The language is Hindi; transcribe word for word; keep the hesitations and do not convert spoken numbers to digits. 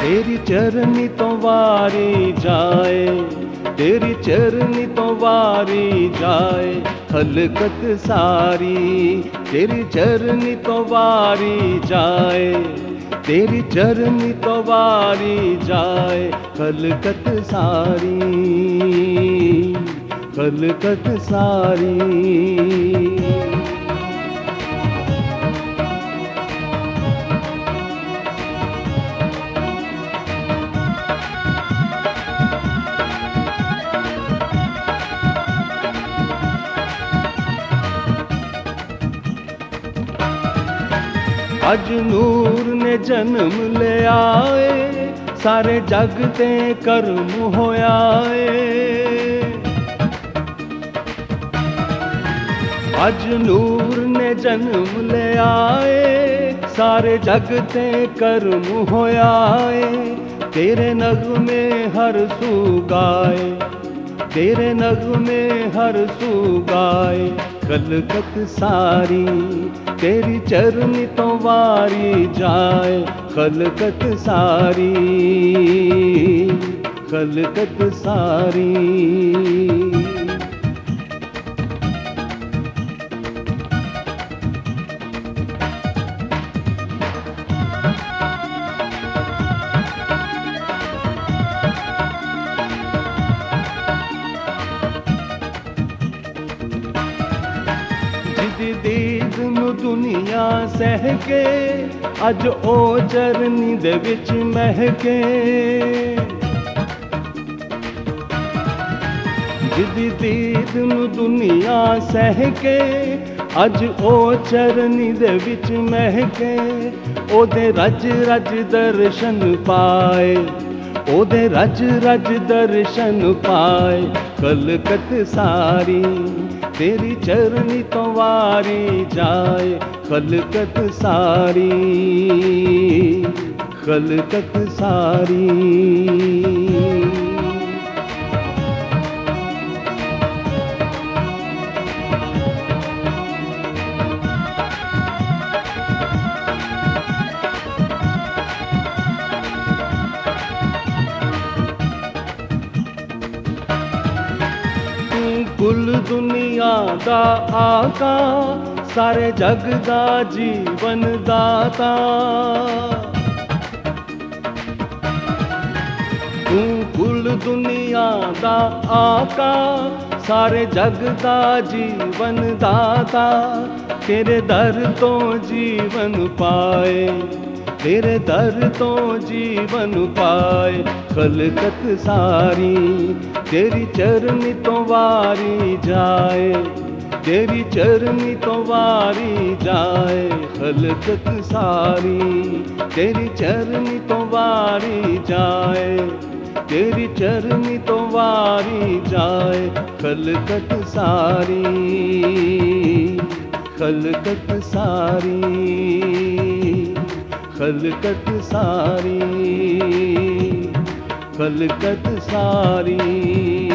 तेरी चरनी तो वारी जाए, तेरी चरनी तो वारी जाए खलकत सारी। तेरी चरनी तो वारी जाए, तेरी चरनी तो वारी जाए खलकत सारी, खलकत सारी। अज नूर ने जन्म ले आए, सारे जग ते कर्म होयाए। अज नूर ने जन्म ले आए, सारे जग ते कर्म होयाए। तेरे नगमे हर सू गाए, तेरे नगमे हर सू गाए खलकत सारी। तेरी चरनी तो वारी जाए खलकत सारी, खलकत सारी। दीद नू दुनिया सह के अज ओ चरनी दे विच महके। जिदी दीद नू दुनिया सह के अज ओ चरनी दे विच महके। ओदे रज रज दर्शन पाए, ओदे रज रज दर्शन पाए खलकत सारी। तेरी चरनी तो वारी जाए खलकत सारी, खलकत सारी। कुल दुनिया दा आका, सारे जग दा जीवन दाता। तू कुल दुनिया दा आका, सारे जग दा जीवन दाता। तेरे दर तो जीवन पाए, तेरे दर तो जीवन पाए खलकत सारी। तेरी चरनी तो वारी जाए, तेरी चरनी तो वारी जाए खलकत सारी। तेरी चरनी तो वारी जाए, तेरी चरनी तो वारी जाए खलकत सारी, खलकत सारी, खलकत सारी, खलकत सारी।